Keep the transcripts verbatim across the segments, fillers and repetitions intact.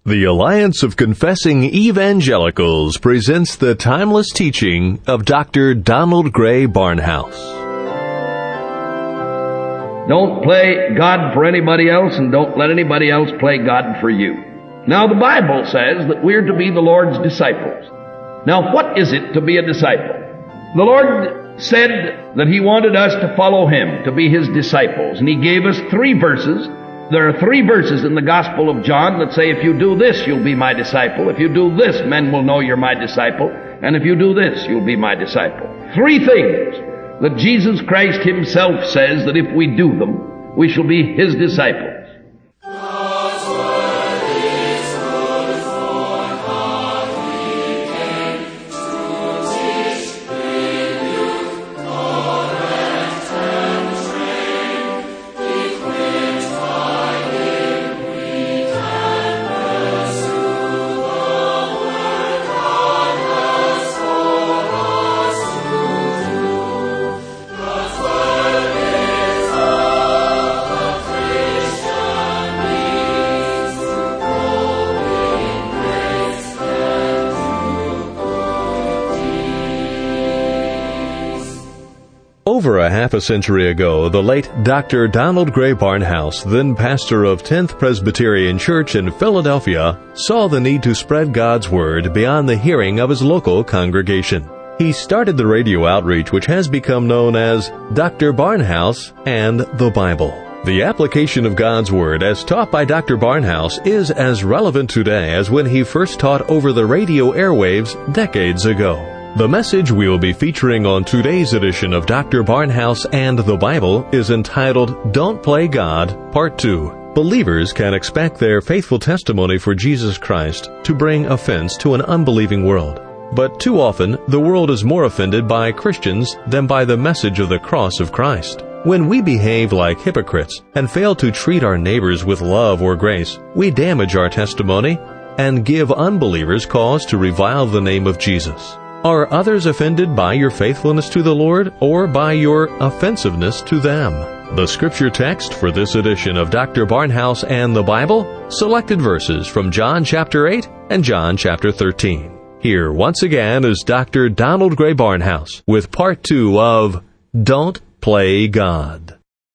The Alliance of Confessing Evangelicals presents the timeless teaching of Doctor Donald Grey Barnhouse. Don't play God for anybody else, and don't let anybody else play God for you. Now, the Bible says that we're to be the Lord's disciples. Now, what is it to be a disciple? The Lord said that He wanted us to follow Him, to be His disciples, and He gave us three verses. There are three verses in the Gospel of John that say, if you do this, you'll be my disciple. If you do this, men will know you're my disciple. And if you do this, you'll be my disciple. Three things that Jesus Christ Himself says that if we do them, we shall be His disciples. Over a half a century ago, the late Doctor Donald Grey Barnhouse, then pastor of tenth Presbyterian Church in Philadelphia, saw the need to spread God's Word beyond the hearing of his local congregation. He started the radio outreach which has become known as Doctor Barnhouse and the Bible. The application of God's Word as taught by Doctor Barnhouse is as relevant today as when he first taught over the radio airwaves decades ago. The message we will be featuring on today's edition of Doctor Barnhouse and the Bible is entitled, Don't Play God, Part two. Believers can expect their faithful testimony for Jesus Christ to bring offense to an unbelieving world. But too often, the world is more offended by Christians than by the message of the cross of Christ. When we behave like hypocrites and fail to treat our neighbors with love or grace, we damage our testimony and give unbelievers cause to revile the name of Jesus. Are others offended by your faithfulness to the Lord or by your offensiveness to them? The scripture text for this edition of Doctor Barnhouse and the Bible, selected verses from John chapter eight and John chapter thirteen. Here once again is Doctor Donald Grey Barnhouse with part two of Don't Play God.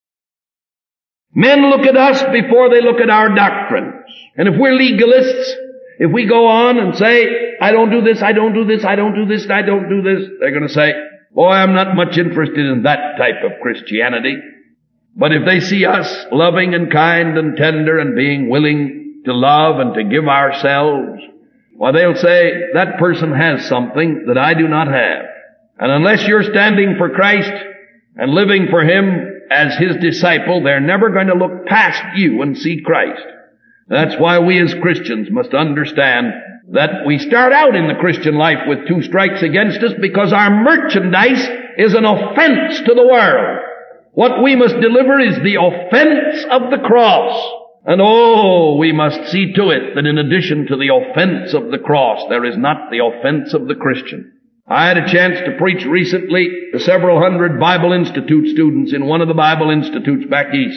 Men look at us before they look at our doctrines. And if we're legalists, if we go on and say, I don't do this, I don't do this, I don't do this, I don't do this, they're going to say, boy, I'm not much interested in that type of Christianity. But if they see us loving and kind and tender and being willing to love and to give ourselves, well, they'll say, that person has something that I do not have. And unless you're standing for Christ and living for Him as His disciple, they're never going to look past you and see Christ. That's why we as Christians must understand that we start out in the Christian life with two strikes against us because our merchandise is an offense to the world. What we must deliver is the offense of the cross. And oh, we must see to it that in addition to the offense of the cross, there is not the offense of the Christian. I had a chance to preach recently to several hundred Bible Institute students in one of the Bible Institutes back east.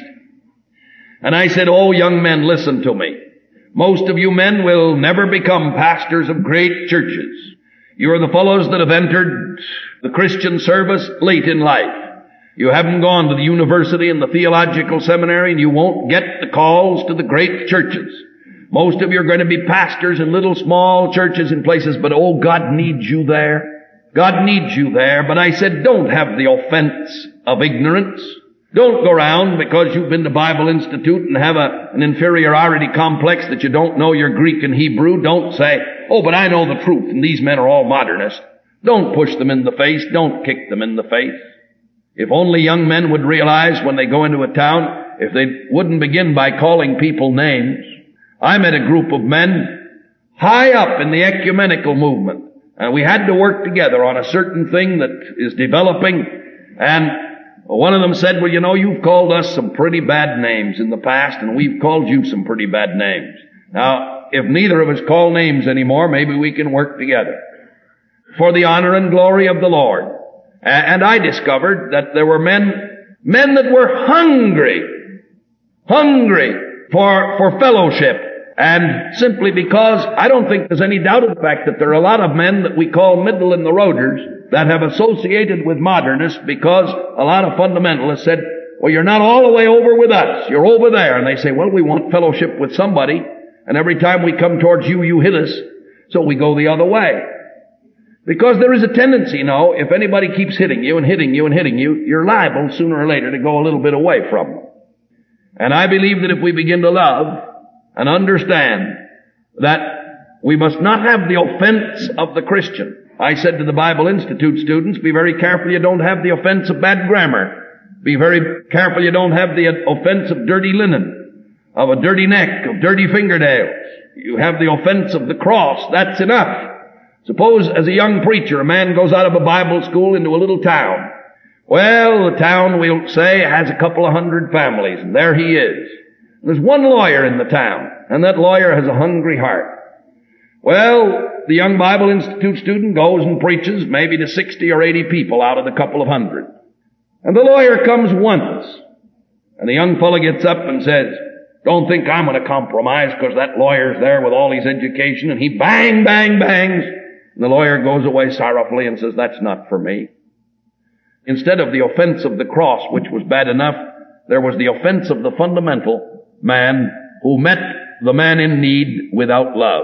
And I said, oh, young men, listen to me. Most of you men will never become pastors of great churches. You are the fellows that have entered the Christian service late in life. You haven't gone to the university and the theological seminary, and you won't get the calls to the great churches. Most of you are going to be pastors in little small churches in places, but oh, God needs you there. God needs you there. But I said, don't have the offense of ignorance. Don't go around because you've been to Bible Institute and have a, an inferiority complex that you don't know your Greek and Hebrew. Don't say, oh, but I know the truth and these men are all modernists. Don't push them in the face. Don't kick them in the face. If only young men would realize when they go into a town, if they wouldn't begin by calling people names. I met a group of men high up in the ecumenical movement, and we had to work together on a certain thing that is developing, and one of them said, well, you know, you've called us some pretty bad names in the past, and we've called you some pretty bad names. Now, if neither of us call names anymore, maybe we can work together for the honor and glory of the Lord. And I discovered that there were men, men that were hungry, hungry for, for fellowship, And simply because I don't think there's any doubt of the fact that there are a lot of men that we call middle in the roaders that have associated with modernists because a lot of fundamentalists said, well, you're not all the way over with us. You're over there. And they say, well, we want fellowship with somebody. And every time we come towards you, you hit us. So we go the other way. Because there is a tendency, you know, if anybody keeps hitting you and hitting you and hitting you, you're liable sooner or later to go a little bit away from them. And I believe that if we begin to love and understand that we must not have the offense of the Christian. I said to the Bible Institute students, be very careful you don't have the offense of bad grammar. Be very careful you don't have the offense of dirty linen, of a dirty neck, of dirty fingernails. You have the offense of the cross. That's enough. Suppose as a young preacher, a man goes out of a Bible school into a little town. Well, the town, we'll say, has a couple of hundred families, and there he is. There's one lawyer in the town, and that lawyer has a hungry heart. Well, the young Bible Institute student goes and preaches maybe to sixty or eighty people out of the couple of hundred. And the lawyer comes once, and the young fellow gets up and says, don't think I'm going to compromise because that lawyer's there with all his education, and he bang, bang, bangs. And the lawyer goes away sorrowfully and says, that's not for me. Instead of the offense of the cross, which was bad enough, there was the offense of the fundamental man who met the man in need without love.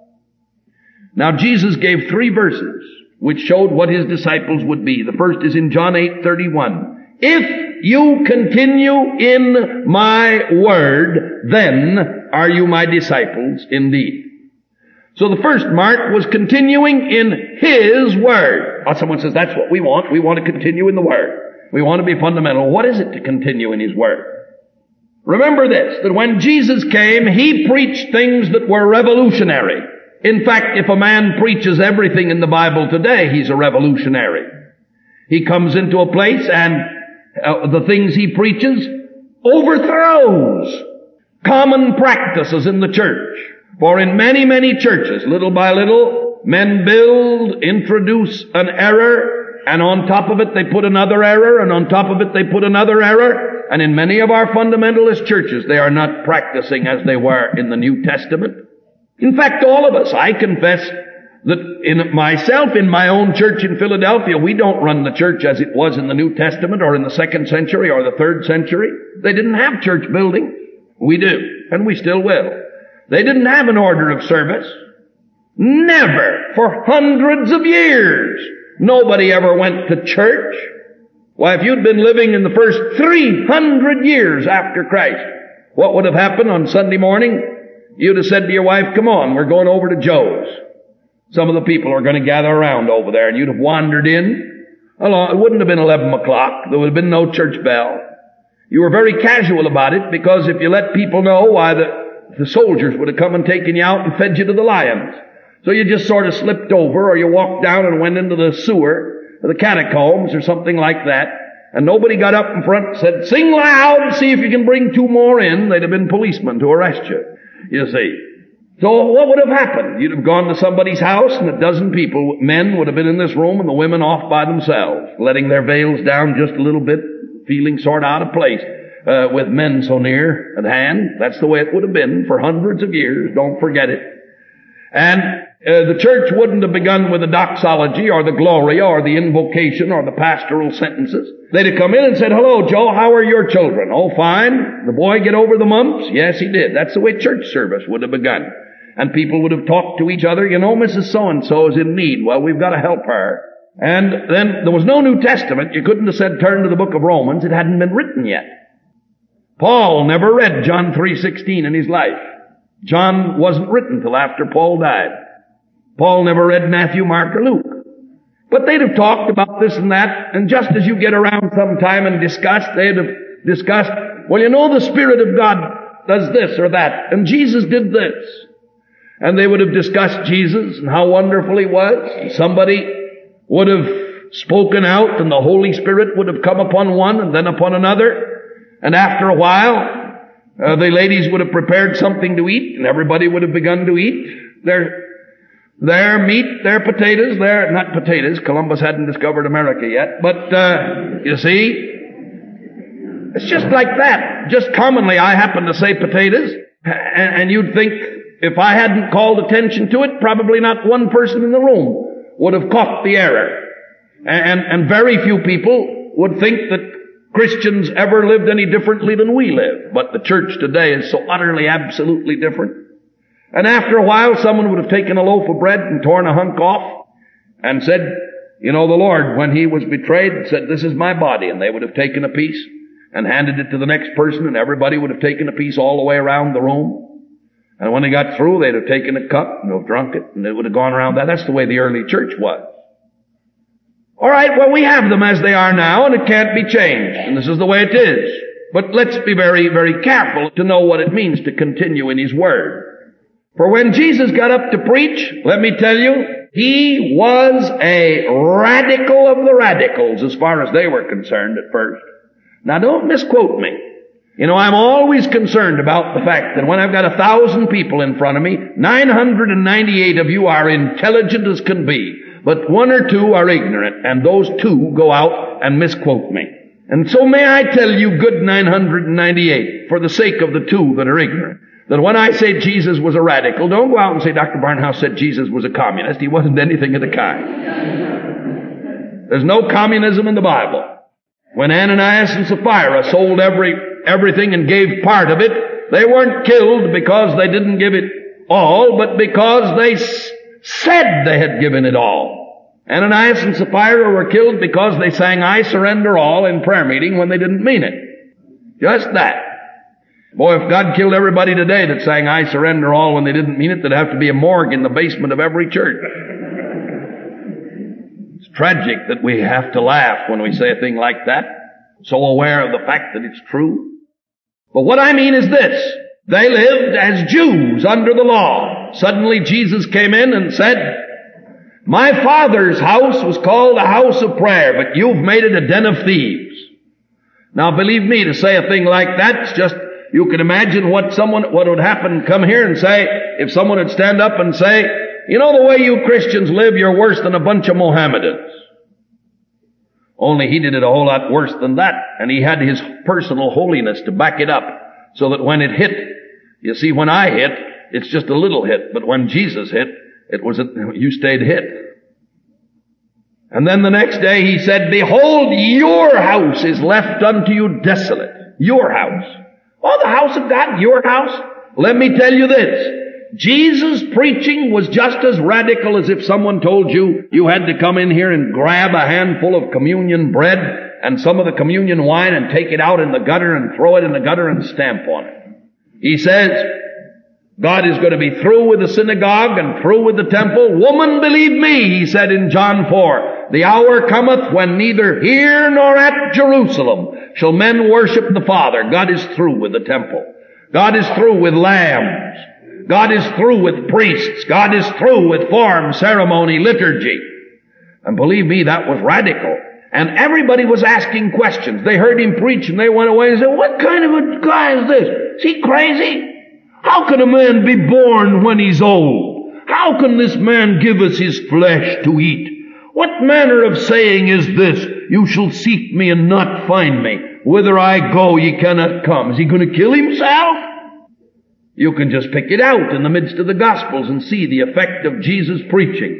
Now Jesus gave three verses which showed what his disciples would be. The first is in John eight thirty-one. If you continue in my word, then are you my disciples indeed. So the first mark was continuing in his word. Now someone says, that's what we want. We want to continue in the word. We want to be fundamental. What is it to continue in his word? Remember this, that when Jesus came, he preached things that were revolutionary. In fact, if a man preaches everything in the Bible today, he's a revolutionary. He comes into a place and uh, the things he preaches overthrows common practices in the church. For in many, many churches, little by little, men build, introduce an error, and on top of it they put another error, and on top of it they put another error. And in many of our fundamentalist churches, they are not practicing as they were in the New Testament. In fact, all of us, I confess that in myself, in my own church in Philadelphia, we don't run the church as it was in the New Testament or in the second century or the third century. They didn't have church building. We do, and we still will. They didn't have an order of service. Never, for hundreds of years, nobody ever went to church. Why, if you'd been living in the first three hundred years after Christ, what would have happened on Sunday morning? You'd have said to your wife, come on, we're going over to Joe's. Some of the people are going to gather around over there, and you'd have wandered in. It wouldn't have been eleven o'clock. There would have been no church bell. You were very casual about it, because if you let people know, why, the, the soldiers would have come and taken you out and fed you to the lions. So you just sort of slipped over, or you walked down and went into the sewer, or the catacombs, or something like that. And nobody got up in front and said, sing loud and see if you can bring two more in. They'd have been policemen to arrest you, you see. So what would have happened? You'd have gone to somebody's house, and a dozen people, men, would have been in this room, and the women off by themselves, letting their veils down just a little bit, feeling sort of out of place, uh, with men so near at hand. That's the way it would have been for hundreds of years. Don't forget it. And uh, the church wouldn't have begun with the doxology or the gloria or the invocation or the pastoral sentences. They'd have come in and said, hello, Joe, how are your children? Oh, fine. The boy get over the mumps? Yes, he did. That's the way church service would have begun. And people would have talked to each other, you know, Missus So-and-so is in need. Well, we've got to help her. And then there was no New Testament. You couldn't have said turn to the book of Romans. It hadn't been written yet. Paul never read John three sixteen in his life. John wasn't written till after Paul died. Paul never read Matthew, Mark, or Luke. But they'd have talked about this and that, and just as you get around sometime and discuss, they'd have discussed, well, you know, the Spirit of God does this or that, and Jesus did this. And they would have discussed Jesus and how wonderful he was. And somebody would have spoken out, and the Holy Spirit would have come upon one and then upon another. And after a while, Uh, the ladies would have prepared something to eat, and everybody would have begun to eat their, their meat, their potatoes, their, not potatoes, Columbus hadn't discovered America yet, but, uh, you see, it's just like that. Just commonly I happen to say potatoes, and, and you'd think if I hadn't called attention to it, probably not one person in the room would have caught the error. And, and very few people would think that Christians ever lived any differently than we live. But the church today is so utterly, absolutely different. And after a while, someone would have taken a loaf of bread and torn a hunk off and said, you know, the Lord, when He was betrayed, said, this is my body. And they would have taken a piece and handed it to the next person, and everybody would have taken a piece all the way around the room. And when they got through, they'd have taken a cup and have drunk it, and it would have gone around that. That's the way the early church was. All right, well, we have them as they are now, and it can't be changed. And this is the way it is. But let's be very, very careful to know what it means to continue in His Word. For when Jesus got up to preach, let me tell you, He was a radical of the radicals as far as they were concerned at first. Now don't misquote me. You know, I'm always concerned about the fact that when I've got a thousand people in front of me, nine hundred ninety-eight of you are intelligent as can be, but one or two are ignorant, and those two go out and misquote me. And so may I tell you, good nine hundred ninety-eight, for the sake of the two that are ignorant, that when I say Jesus was a radical, don't go out and say Doctor Barnhouse said Jesus was a communist. He wasn't anything of the kind. There's no communism in the Bible. When Ananias and Sapphira sold every everything and gave part of it, they weren't killed because they didn't give it all, but because they s- said they had given it all. Ananias and Sapphira were killed because they sang I surrender all in prayer meeting when they didn't mean it. Just that. Boy, if God killed everybody today that sang I surrender all when they didn't mean it, there'd have to be a morgue in the basement of every church. It's tragic that we have to laugh when we say a thing like that, so aware of the fact that it's true. But what I mean is this. They lived as Jews under the law. Suddenly Jesus came in and said, my Father's house was called a house of prayer, but you've made it a den of thieves. Now believe me, to say a thing like that's just, you can imagine what someone, what would happen, come here and say, if someone would stand up and say, you know the way you Christians live, you're worse than a bunch of Mohammedans. Only he did it a whole lot worse than that, and he had his personal holiness to back it up, so that when it hit, you see, when I hit, it's just a little hit, but when Jesus hit, it was a, you stayed hit. And then the next day he said, behold, your house is left unto you desolate. Your house. Oh, the house of God, your house? Let me tell you this. Jesus' preaching was just as radical as if someone told you you had to come in here and grab a handful of communion bread and some of the communion wine and take it out in the gutter and throw it in the gutter and stamp on it. He says, God is going to be through with the synagogue and through with the temple. Woman, believe me, he said in John four, the hour cometh when neither here nor at Jerusalem shall men worship the Father. God is through with the temple. God is through with lambs. God is through with priests. God is through with form, ceremony, liturgy. And believe me, that was radical. And everybody was asking questions. They heard him preach and they went away and said, what kind of a guy is this? Is he crazy? How can a man be born when he's old? How can this man give us his flesh to eat? What manner of saying is this? You shall seek me and not find me. Whither I go, ye cannot come. Is he going to kill himself? You can just pick it out in the midst of the Gospels and see the effect of Jesus' preaching.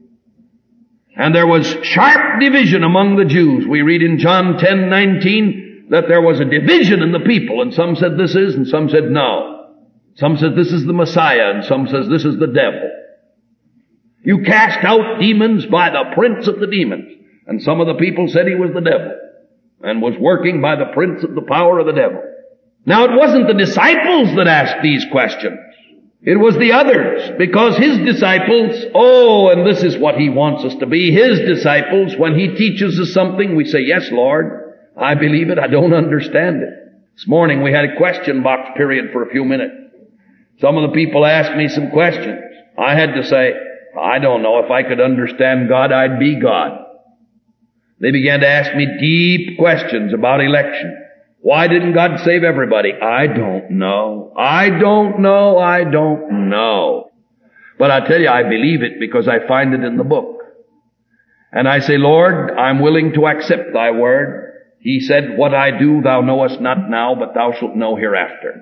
And there was sharp division among the Jews. We read in John ten nineteen that there was a division in the people, and some said this is, and some said no. Some said this is the Messiah, and some says this is the devil. You cast out demons by the prince of the demons. And some of the people said he was the devil, and was working by the prince of the power of the devil. Now it wasn't the disciples that asked these questions. It was the others, because his disciples, oh, and this is what he wants us to be, his disciples, when he teaches us something, we say, yes, Lord, I believe it, I don't understand it. This morning we had a question box period for a few minutes. Some of the people asked me some questions. I had to say, I don't know, if I could understand God, I'd be God. They began to ask me deep questions about election. Why didn't God save everybody? I don't know. I don't know. I don't know. But I tell you, I believe it because I find it in the book. And I say, Lord, I'm willing to accept thy word. He said, what I do thou knowest not now, but thou shalt know hereafter.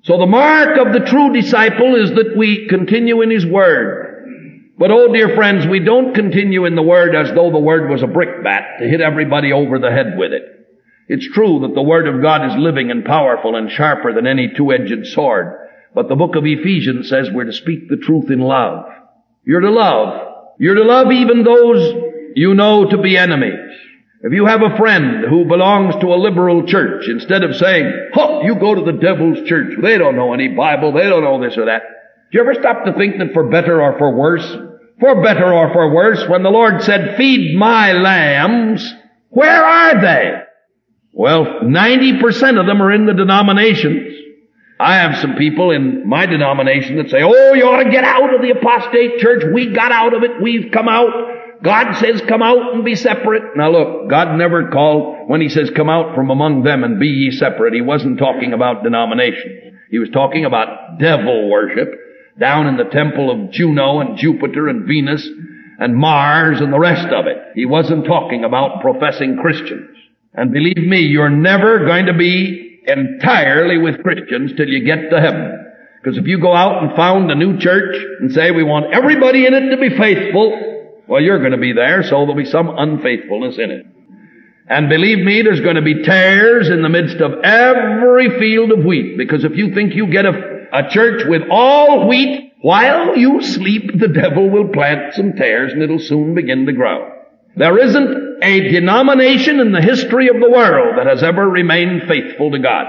So the mark of the true disciple is that we continue in his word. But oh dear friends, we don't continue in the word as though the word was a brickbat to hit everybody over the head with it. It's true that the word of God is living and powerful and sharper than any two-edged sword. But the book of Ephesians says we're to speak the truth in love. You're to love. You're to love even those you know to be enemies. If you have a friend who belongs to a liberal church, instead of saying, "Huh, you go to the devil's church. They don't know any Bible. They don't know this or that." Do you ever stop to think that for better or for worse, for better or for worse, when the Lord said, "Feed my lambs," where are they? Well, ninety percent of them are in the denominations. I have some people in my denomination that say, "Oh, you ought to get out of the apostate church. We got out of it. We've come out. God says come out and be separate." Now look, God never called, when he says come out from among them and be ye separate, he wasn't talking about denominations. He was talking about devil worship down in the temple of Juno and Jupiter and Venus and Mars and the rest of it. He wasn't talking about professing Christians. And believe me, you're never going to be entirely with Christians till you get to heaven. Because if you go out and found a new church and say we want everybody in it to be faithful, well, you're going to be there, so there'll be some unfaithfulness in it. And believe me, there's going to be tares in the midst of every field of wheat. Because if you think you get a, a church with all wheat, while you sleep, the devil will plant some tares and it'll soon begin to grow. There isn't a denomination in the history of the world that has ever remained faithful to God.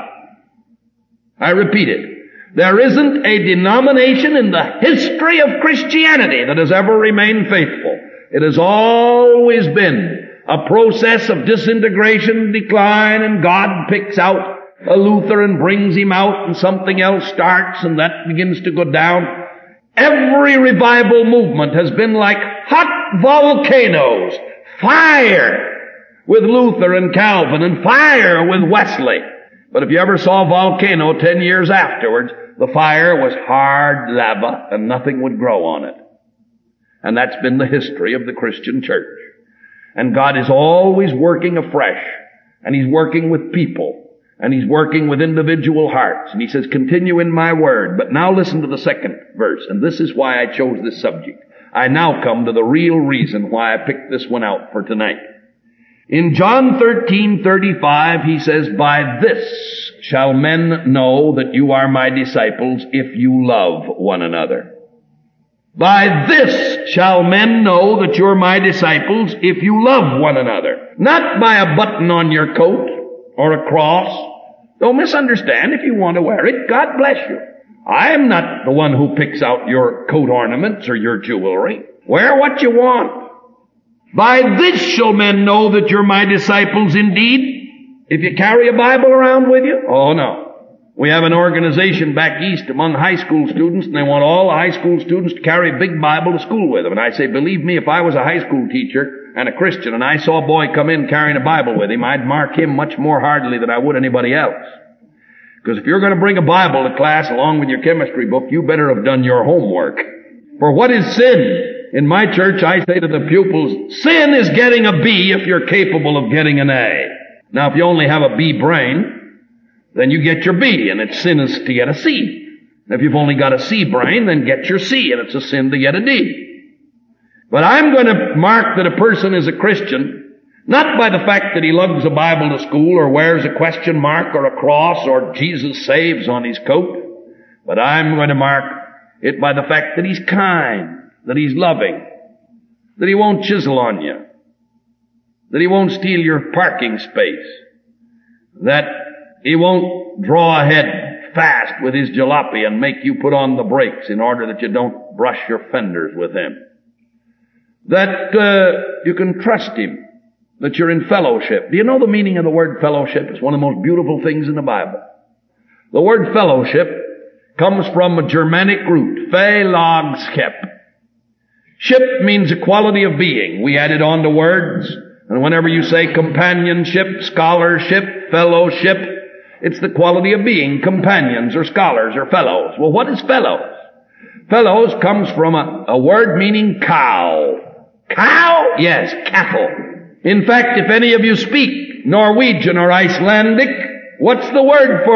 I repeat it. There isn't a denomination in the history of Christianity that has ever remained faithful. It has always been a process of disintegration, decline, and God picks out a Luther and brings him out, and something else starts, and that begins to go down. Every revival movement has been like hot volcanoes. Fire with Luther and Calvin, and fire with Wesley. But if you ever saw a volcano ten years afterwards, the fire was hard lava and nothing would grow on it. And that's been the history of the Christian church. And God is always working afresh. And he's working with people. And he's working with individual hearts. And he says, continue in my word. But now listen to the second verse. And this is why I chose this subject. I now come to the real reason why I picked this one out for tonight. In John thirteen thirty-five, he says, by this shall men know that you are my disciples if you love one another. By this shall men know that you're my disciples if you love one another. Not by a button on your coat or a cross. Don't misunderstand. If you want to wear it, God bless you. I am not the one who picks out your coat ornaments or your jewelry. Wear what you want. By this shall men know that you're my disciples indeed, if you carry a Bible around with you. Oh, no. We have an organization back east among high school students, and they want all the high school students to carry a big Bible to school with them. And I say, believe me, if I was a high school teacher and a Christian and I saw a boy come in carrying a Bible with him, I'd mark him much more hardly than I would anybody else. Because if you're going to bring a Bible to class along with your chemistry book, you better have done your homework. For what is sin? In my church, I say to the pupils, sin is getting a B if you're capable of getting an A. Now, if you only have a B brain, then you get your B, and it's sin is to get a C. If you've only got a C brain, then get your C, and it's a sin to get a D. But I'm going to mark that a person is a Christian, not by the fact that he lugs a Bible to school or wears a question mark or a cross or Jesus saves on his coat, but I'm going to mark it by the fact that he's kind, that he's loving, that he won't chisel on you, that he won't steal your parking space, that he won't draw ahead fast with his jalopy and make you put on the brakes in order that you don't brush your fenders with him, that uh, you can trust him, that you're in fellowship. Do you know the meaning of the word fellowship? It's one of the most beautiful things in the Bible. The word fellowship comes from a Germanic root, philogskep. Ship means a quality of being. We add it on to words, and whenever you say companionship, scholarship, fellowship, it's the quality of being, companions or scholars or fellows. Well, what is fellows? Fellows comes from a, a word meaning cow. Cow? Yes, cattle. In fact, if any of you speak Norwegian or Icelandic, what's the word for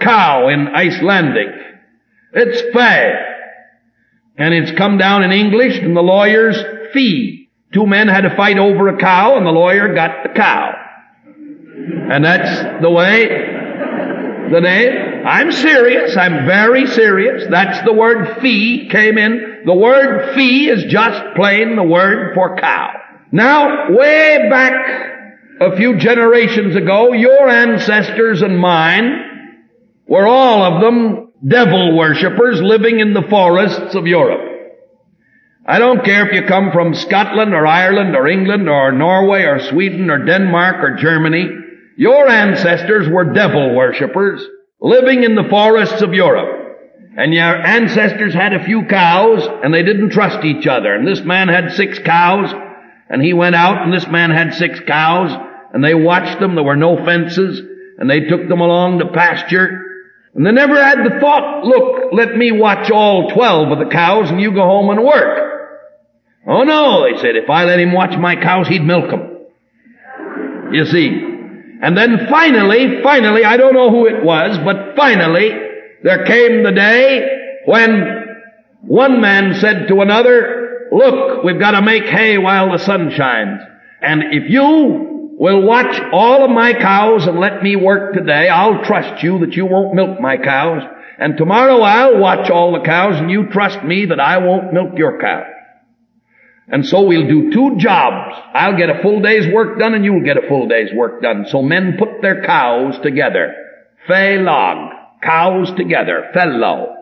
cow in Icelandic. It's fe. And it's come down in English from the lawyer's fee. Two men had to fight over a cow, and the lawyer got the cow. And that's the way, the name. I'm serious. I'm very serious. That's the word fee came in. The word fee is just plain the word for cow. Now, way back a few generations ago, your ancestors and mine were all of them devil worshippers living in the forests of Europe. I don't care if you come from Scotland or Ireland or England or Norway or Sweden or Denmark or Germany. Your ancestors were devil worshippers living in the forests of Europe. And your ancestors had a few cows and they didn't trust each other. And this man had six cows and he went out and this man had six cows and they watched them. There were no fences and they took them along to pasture. And they never had the thought, look, let me watch all twelve of the cows and you go home and work. Oh no, they said, if I let him watch my cows, he'd milk them. You see. And then finally, finally, I don't know who it was, but finally, there came the day when one man said to another, look, we've got to make hay while the sun shines. And if you will watch all of my cows and let me work today, I'll trust you that you won't milk my cows. And tomorrow I'll watch all the cows and you trust me that I won't milk your cows. And so we'll do two jobs. I'll get a full day's work done and you'll get a full day's work done. So men put their cows together. Fe-log. Cows together. Fellow.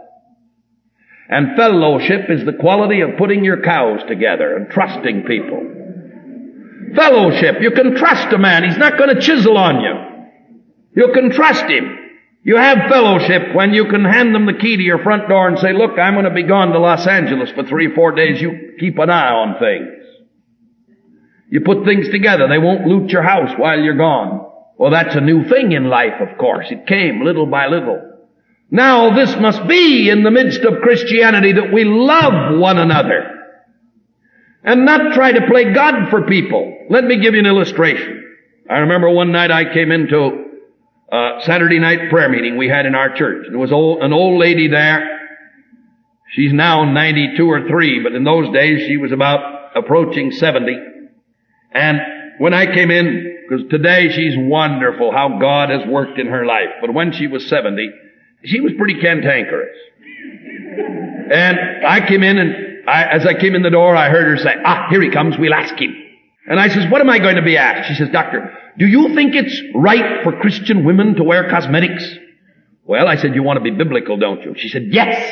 And fellowship is the quality of putting your cows together and trusting people. Fellowship. You can trust a man. He's not going to chisel on you. You can trust him. You have fellowship when you can hand them the key to your front door and say, look, I'm going to be gone to Los Angeles for three, four days. You keep an eye on things. You put things together. They won't loot your house while you're gone. Well, that's a new thing in life, of course. It came little by little. Now, this must be in the midst of Christianity that we love one another and not try to play God for people. Let me give you an illustration. I remember one night I came into a Saturday night prayer meeting we had in our church. There was old, an old lady there. She's now ninety-two or three, but in those days she was about approaching seventy. And when I came in, because today she's wonderful how God has worked in her life, but when she was seventy, she was pretty cantankerous. And I came in and I, as I came in the door, I heard her say, ah, here he comes, we'll ask him. And I says, what am I going to be asked? She says, Doctor, do you think it's right for Christian women to wear cosmetics? Well, I said, you want to be biblical, don't you? She said, yes.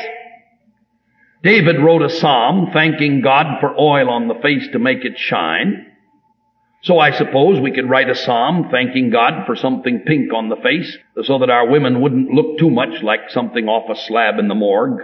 David wrote a psalm thanking God for oil on the face to make it shine. So I suppose we could write a psalm thanking God for something pink on the face so that our women wouldn't look too much like something off a slab in the morgue.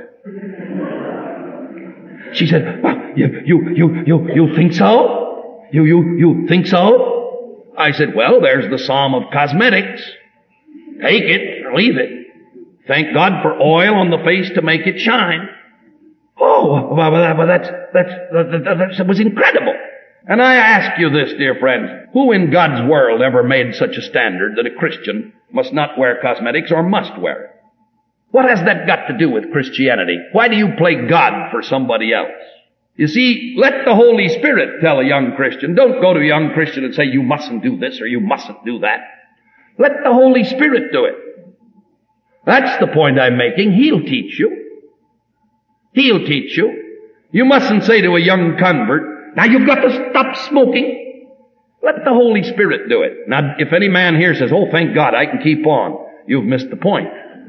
She said, well, you, you, you, you, you think so? You, you, you think so? I said, well, there's the Psalm of Cosmetics. Take it or leave it. Thank God for oil on the face to make it shine. Oh, well, well that's, that's, that, that was incredible. And I ask you this, dear friends, who in God's world ever made such a standard that a Christian must not wear cosmetics or must wear it? What has that got to do with Christianity? Why do you play God for somebody else? You see, let the Holy Spirit tell a young Christian. Don't go to a young Christian and say, you mustn't do this or you mustn't do that. Let the Holy Spirit do it. That's the point I'm making. He'll teach you. He'll teach you. You mustn't say to a young convert, now you've got to stop smoking. Let the Holy Spirit do it. Now, if any man here says, oh, thank God, I can keep on, you've missed the point.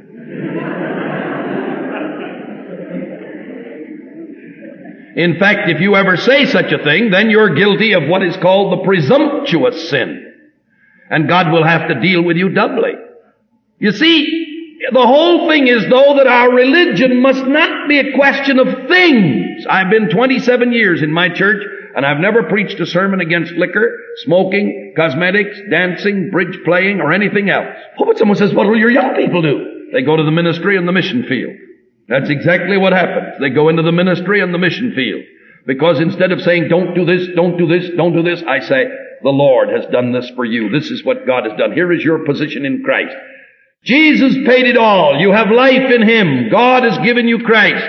In fact, if you ever say such a thing, then you're guilty of what is called the presumptuous sin. And God will have to deal with you doubly. You see, the whole thing is, though, that our religion must not be a question of things. I've been twenty-seven years in my church, and I've never preached a sermon against liquor, smoking, cosmetics, dancing, bridge playing, or anything else. Oh, but someone says, what will your young people do? They go to the ministry and the mission field. That's exactly what happens. They go into the ministry and the mission field. Because instead of saying, don't do this, don't do this, don't do this, I say, the Lord has done this for you. This is what God has done. Here is your position in Christ. Jesus paid it all. You have life in Him. God has given you Christ.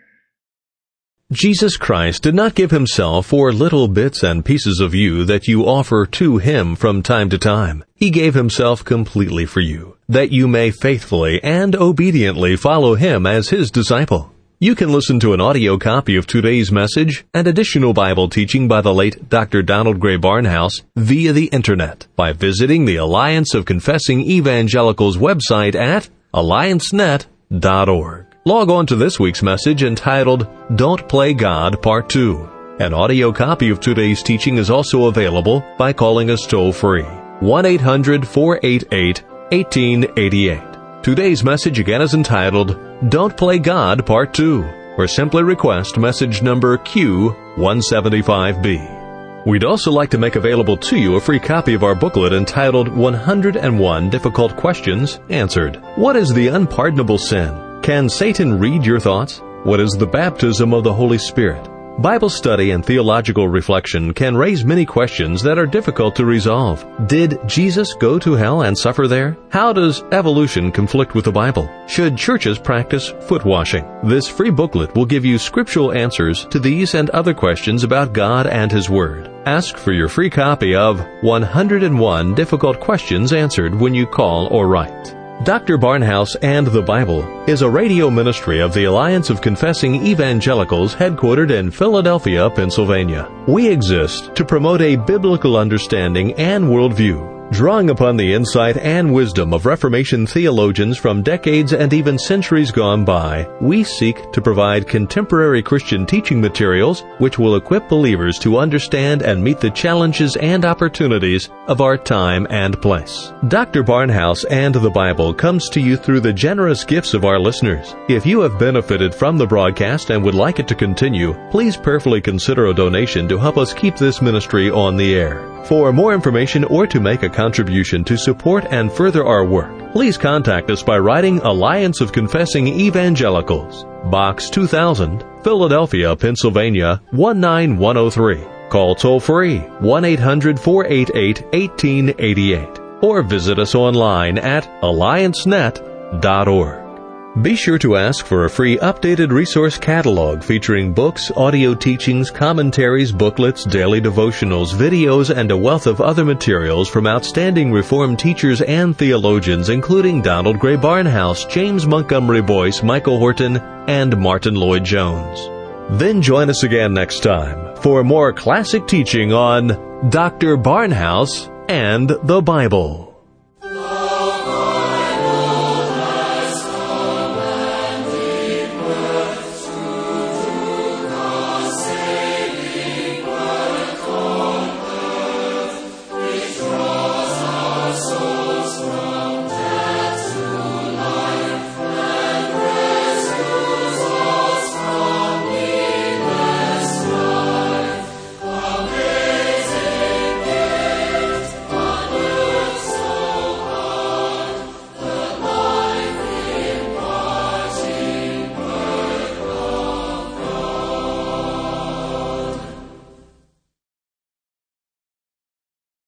Jesus Christ did not give Himself for little bits and pieces of you that you offer to Him from time to time. He gave Himself completely for you, that you may faithfully and obediently follow Him as His disciple. You can listen to an audio copy of today's message and additional Bible teaching by the late Doctor Donald Gray Barnhouse via the Internet by visiting the Alliance of Confessing Evangelicals website at alliance net dot org. Log on to this week's message entitled, Don't Play God, Part two. An audio copy of today's teaching is also available by calling us toll-free, one eight hundred four eight eight one eight eight eight. Today's message again is entitled, Don't Play God, Part two, or simply request message number Q one seventy-five B. We'd also like to make available to you a free copy of our booklet entitled one hundred one Difficult Questions Answered. What is the unpardonable sin? Can Satan read your thoughts? What is the baptism of the Holy Spirit? Bible study and theological reflection can raise many questions that are difficult to resolve. Did Jesus go to hell and suffer there? How does evolution conflict with the Bible? Should churches practice foot washing? This free booklet will give you scriptural answers to these and other questions about God and His Word. Ask for your free copy of one hundred one Difficult Questions Answered when you call or write. Doctor Barnhouse and the Bible is a radio ministry of the Alliance of Confessing Evangelicals headquartered in Philadelphia, Pennsylvania. We exist to promote a biblical understanding and worldview, drawing upon the insight and wisdom of Reformation theologians from decades and even centuries gone by. We seek to provide contemporary Christian teaching materials which will equip believers to understand and meet the challenges and opportunities of our time and place. Doctor Barnhouse and the Bible comes to you through the generous gifts of our listeners. If you have benefited from the broadcast and would like it to continue, please prayerfully consider a donation to help us keep this ministry on the air. For more information or to make a contribution to support and further our work, please contact us by writing Alliance of Confessing Evangelicals, Box two thousand, Philadelphia, Pennsylvania, one nine one oh three. Call toll-free one eight hundred four eight eight one eight eight eight or visit us online at alliance net dot org. Be sure to ask for a free updated resource catalog featuring books, audio teachings, commentaries, booklets, daily devotionals, videos, and a wealth of other materials from outstanding Reformed teachers and theologians including Donald Gray Barnhouse, James Montgomery Boyce, Michael Horton, and Martin Lloyd-Jones. Then join us again next time for more classic teaching on Doctor Barnhouse and the Bible.